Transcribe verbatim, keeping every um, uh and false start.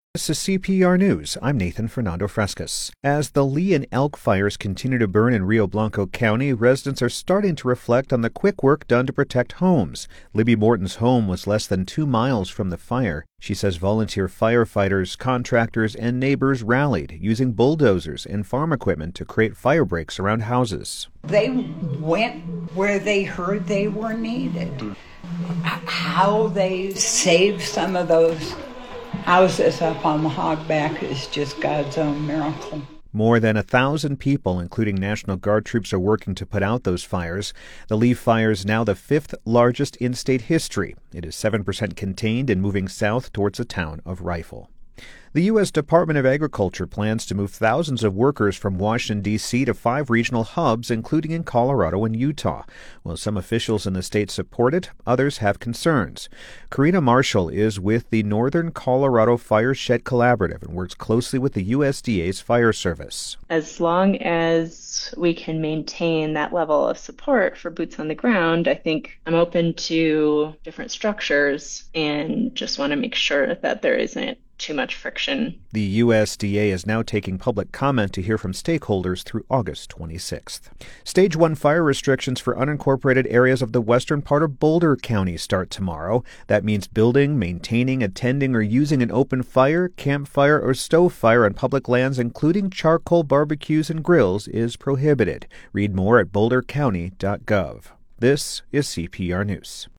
This is C P R News. I'm Nathan Fernando Frescas. As the Lee and Elk fires continue to burn in Rio Blanco County, residents are starting to reflect on the quick work done to protect homes. Libby Morton's home was less than two miles from the fire. She says volunteer firefighters, contractors, and neighbors rallied, using bulldozers and farm equipment to create fire breaks around houses. They went where they heard they were needed. How they saved some of those houses up on the Hogback is just God's own miracle. More than a thousand people, including National Guard troops, are working to put out those fires. The Lee fire is now the fifth largest in state history. It is seven percent contained and moving south towards the town of Rifle. The U S Department of Agriculture plans to move thousands of workers from Washington, D C to five regional hubs, including in Colorado and Utah. While some officials in the state support it, others have concerns. Karina Marshall is with the Northern Colorado Fire Shed Collaborative and works closely with the U S D A's Fire Service. As long as we can maintain that level of support for boots on the ground, I think I'm open to different structures and just want to make sure that there isn't too much friction. The U S D A is now taking public comment to hear from stakeholders through August twenty-sixth. Stage one fire restrictions for unincorporated areas of the western part of Boulder County start tomorrow. That means building, maintaining, attending, or using an open fire, campfire, or stove fire on public lands, including charcoal barbecues and grills, is prohibited. Read more at boulder county dot gov. This is C P R News.